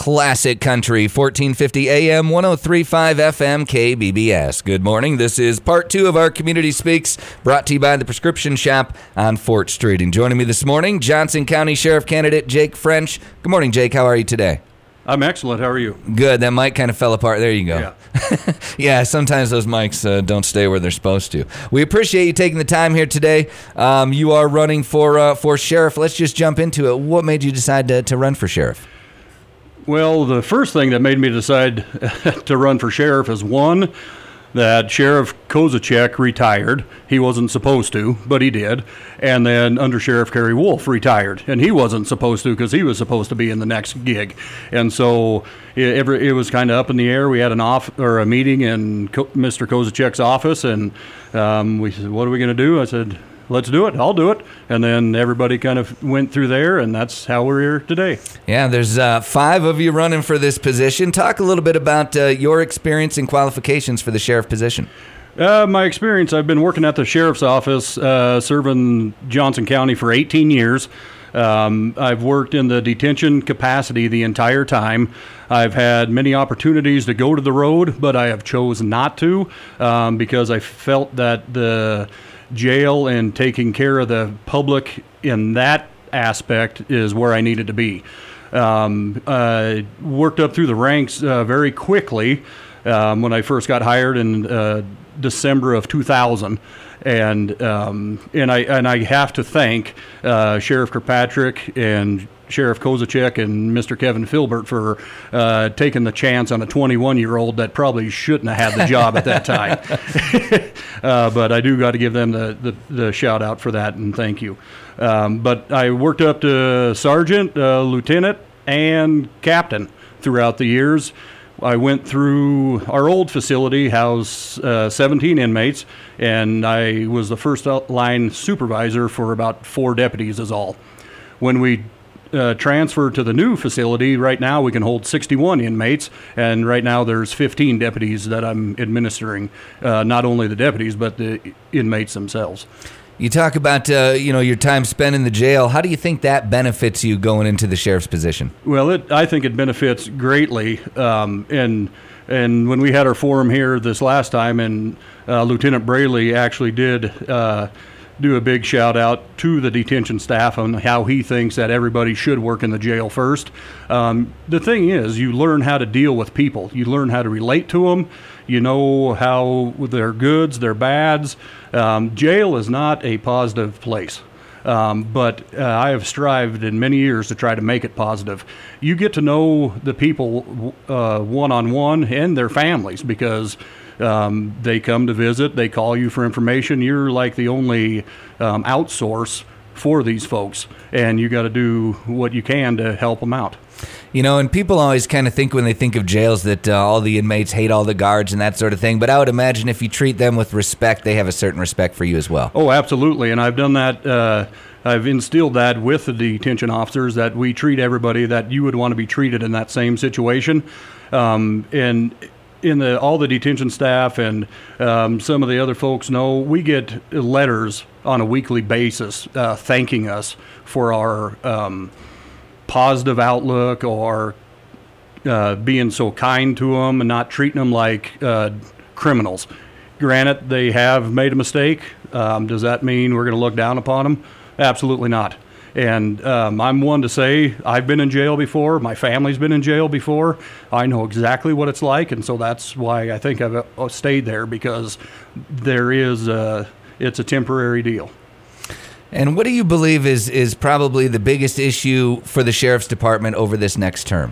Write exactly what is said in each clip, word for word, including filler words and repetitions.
classic country, fourteen fifty A M, one oh three point five F M, K B B S. Good morning. This is part two of our Community Speaks, brought to you by the Prescription Shop on Fort Street. And joining me this morning, Johnson County Sheriff candidate Jake French. Good morning, Jake. How are you today? I'm excellent. How are you? Good. That mic kind of fell apart. There you go. Yeah, yeah sometimes those mics uh, don't stay where they're supposed to. We appreciate you taking the time here today. Um, you are running for uh, for sheriff. Let's just jump into it. What made you decide to, to run for sheriff? Well, the first thing that made me decide to run for sheriff is, one, that Sheriff Kozacek retired. He wasn't supposed to, but he did. And then Under Sheriff Kerry Wolf retired, and he wasn't supposed to because he was supposed to be in the next gig. And so it, every, it was kind of up in the air. We had an off or a meeting in Co- Mister Kozacek's office, and um, we said, "What are we going to do?" I said, "Let's do it. I'll do it." And then everybody kind of went through there, and that's how we're here today. Yeah, there's uh, five of you running for this position. Talk a little bit about uh, your experience and qualifications for the sheriff position. Uh, my experience, I've been working at the sheriff's office, uh, serving Johnson County for eighteen years. Um, I've worked in the detention capacity the entire time. I've had many opportunities to go to the road, but I have chose not to um, because I felt that the jail and taking care of the public in that aspect is where I needed to be. Um, I worked up through the ranks uh, very quickly um, when I first got hired in uh, December of two thousand. And um, and I and I have to thank uh, Sheriff Kirkpatrick and Sheriff Kozacek and Mister Kevin Filbert for uh, taking the chance on a twenty-one-year-old that probably shouldn't have had the job at that time. uh, but I do got to give them the, the, the shout out for that, and thank you. Um, but I worked up to sergeant, uh, lieutenant, and captain throughout the years. I went through our old facility, housed uh, seventeen inmates, and I was the first line supervisor for about four deputies is all. When we uh, transferred to the new facility, right now we can hold sixty-one inmates, and right now there's fifteen deputies that I'm administering, uh, not only the deputies, but the inmates themselves. You talk about uh, you know your time spent in the jail. How do you think that benefits you going into the sheriff's position? Well, it, I think it benefits greatly. Um, and and when we had our forum here this last time, and uh, Lieutenant Braley actually did uh, do a big shout out to the detention staff on how he thinks that everybody should work in the jail first. Um, the thing is, you learn how to deal with people. You learn how to relate to them. You know how their goods, their bads. Um, jail is not a positive place, um, but uh, I have strived in many years to try to make it positive. You get to know the people uh, one-on-one and their families because um, they come to visit, they call you for information. You're like the only um, outsource for these folks, and you got to do what you can to help them out. You know, and people always kind of think when they think of jails that uh, all the inmates hate all the guards and that sort of thing, but I would imagine if you treat them with respect, they have a certain respect for you as well. Oh, absolutely, and I've done that. Uh, I've instilled that with the detention officers, that we treat everybody that you would want to be treated in that same situation. Um, and in the all the detention staff and um, some of the other folks know, we get letters on a weekly basis uh, thanking us for our um, positive outlook or uh, being so kind to them and not treating them like uh, criminals. Granted, they have made a mistake. Um, does that mean we're going to look down upon them? Absolutely not. And um, I'm one to say I've been in jail before. My family's been in jail before. I know exactly what it's like, and so that's why I think I've uh, stayed there, because there is a, it's a temporary deal. And what do you believe is, is probably the biggest issue for the sheriff's department over this next term?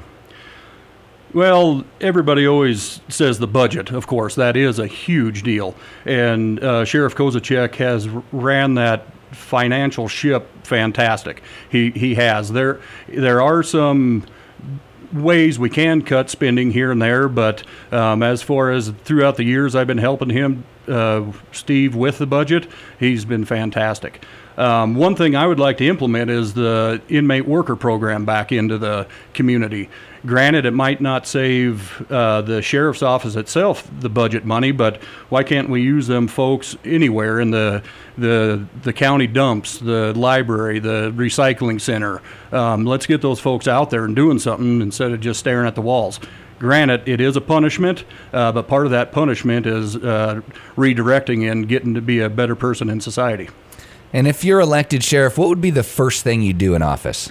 Well, everybody always says the budget, of course. That is a huge deal. And uh, Sheriff Kozacek has ran that financial ship fantastic. He he has. There, there are some ways we can cut spending here and there, but um, as far as throughout the years I've been helping him uh, Steve with the budget, he's been fantastic. Um, one thing I would like to implement is the inmate worker program back into the community. Granted, it might not save uh, the sheriff's office itself the budget money, but why can't we use them folks anywhere in the the the county dumps, the library, the recycling center? Um, let's get those folks out there and doing something instead of just staring at the walls. Granted, it is a punishment, uh, but part of that punishment is uh, redirecting and getting to be a better person in society. And if you're elected sheriff, what would be the first thing you do in office?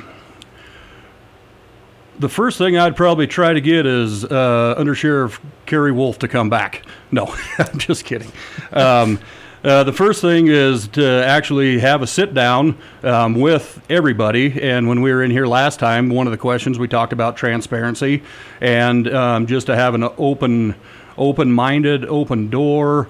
The first thing I'd probably try to get is uh, Under Sheriff Kerry Wolf to come back. No, I'm just kidding. Um, uh, the first thing is to actually have a sit down um, with everybody. And when we were in here last time, one of the questions we talked about transparency, and um, just to have an open, open-minded, open door.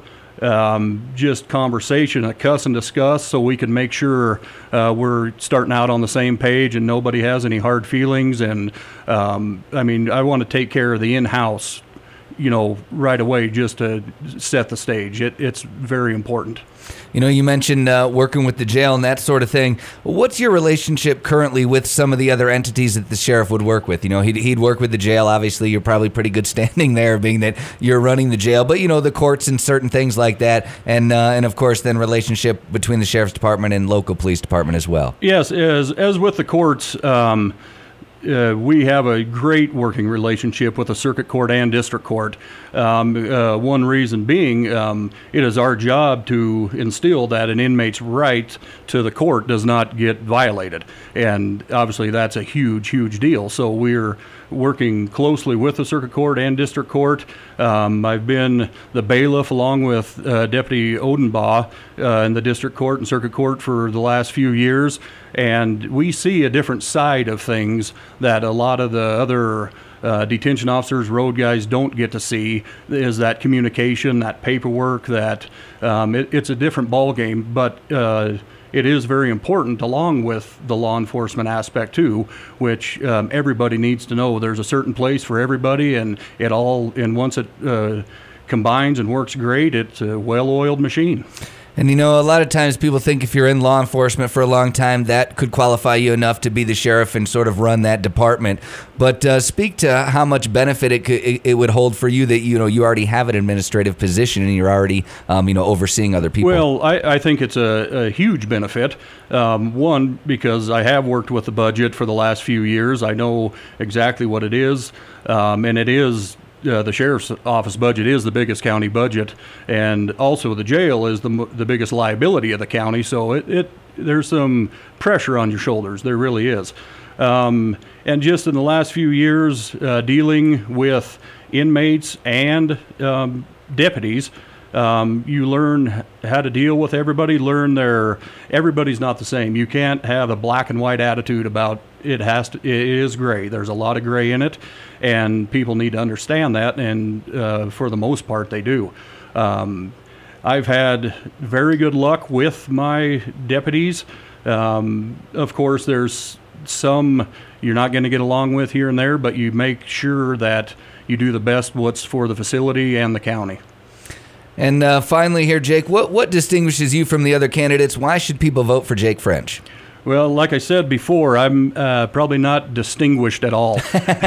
Um, just conversation, a cuss and discuss, so we can make sure uh, we're starting out on the same page and nobody has any hard feelings. And um, I mean, I want to take care of the in-house, you know, right away, just to set the stage. It, it's very important. You know, you mentioned uh, working with the jail and that sort of thing. What's your relationship currently with some of the other entities that the sheriff would work with? You know, he'd, he'd work with the jail. Obviously, you're probably pretty good standing there, being that you're running the jail. But, you know, the courts and certain things like that. And, uh, and of course, then relationship between the sheriff's department and local police department as well. Yes, as, as with the courts, um, Uh, we have a great working relationship with the circuit court and district court. Um, uh, one reason being, um, it is our job to instill that an inmate's right to the court does not get violated. And obviously that's a huge, huge deal. So we're working closely with the circuit court and district court. Um, I've been the bailiff along with uh, Deputy Odenbaugh uh, in the district court and circuit court for the last few years. And we see a different side of things that a lot of the other uh, detention officers, road guys don't get to see, is that communication, that paperwork, that um, it, it's a different ballgame. But uh, it is very important, along with the law enforcement aspect too, which um, everybody needs to know. There's a certain place for everybody, and it all, and once it uh, combines and works great, it's a well-oiled machine. And, you know, a lot of times people think if you're in law enforcement for a long time, that could qualify you enough to be the sheriff and sort of run that department. But uh, speak to how much benefit it could, it, it would hold for you that, you know, you already have an administrative position and you're already, um, you know, overseeing other people. Well, I, I think it's a, a huge benefit. Um, one, because I have worked with the budget for the last few years. I know exactly what it is, um, and it is Uh, the sheriff's office budget is the biggest county budget, and also the jail is the the biggest liability of the county. So it, it there's some pressure on your shoulders. There really is. Um, and just in the last few years, uh, dealing with inmates and um, deputies, um, you learn how to deal with everybody. Learn their everybody's not the same. You can't have a black and white attitude about it. Has to. It is gray. There's a lot of gray in it, and people need to understand that. And uh, for the most part, they do. Um, I've had very good luck with my deputies. Um, of course, there's some you're not going to get along with here and there, but you make sure that you do the best what's for the facility and the county. And uh, finally here, Jake, what, what distinguishes you from the other candidates? Why should people vote for Jake French? Well, like I said before, I'm uh, probably not distinguished at all.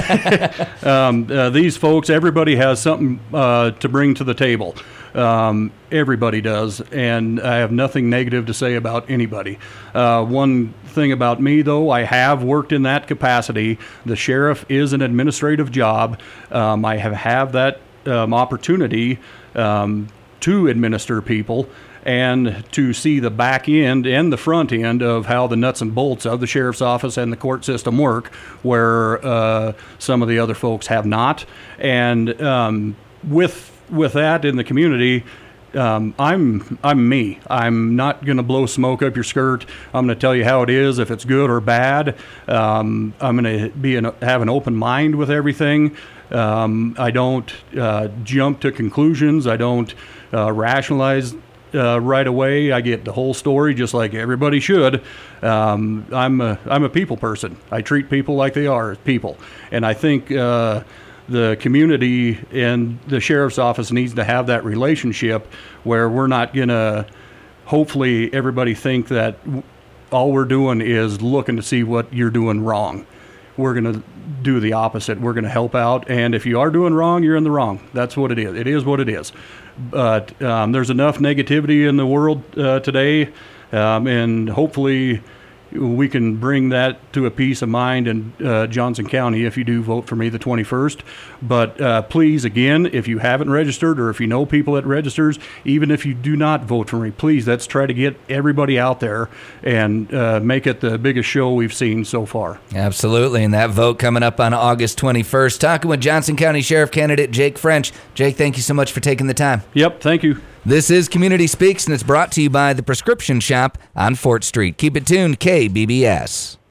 um, uh, these folks, everybody has something uh, to bring to the table. Um, everybody does, and I have nothing negative to say about anybody. Uh, one thing about me, though, I have worked in that capacity. The sheriff is an administrative job. Um, I have have that um, opportunity um, to administer people and to see the back end and the front end of how the nuts and bolts of the sheriff's office and the court system work, where uh, some of the other folks have not. And um, with with that in the community, um, I'm I'm me. I'm not going to blow smoke up your skirt. I'm going to tell you how it is, if it's good or bad. Um, I'm going to be an, have an open mind with everything. Um, I don't uh, jump to conclusions. I don't uh, rationalize Uh, right away. I get the whole story, just like everybody should. Um, I'm a I'm a people person. I treat people like they are people, and I think uh, the community and the sheriff's office needs to have that relationship where we're not going to hopefully everybody think that all we're doing is looking to see what you're doing wrong. We're going to do the opposite. We're going to help out. And if you are doing wrong, you're in the wrong. That's what it is. It is what it is. But um, there's enough negativity in the world uh, today, um, and hopefully we can bring that to a peace of mind in uh, Johnson County if you do vote for me the twenty-first. But uh, please, again, if you haven't registered or if you know people that registers, even if you do not vote for me, please, let's try to get everybody out there and uh, make it the biggest show we've seen so far. Absolutely, and that vote coming up on August twenty-first. Talking with Johnson County Sheriff candidate Jake French. Jake, thank you so much for taking the time. Yep, thank you. This is Community Speaks, and it's brought to you by the Prescription Shop on Fort Street. Keep it tuned, K B B S.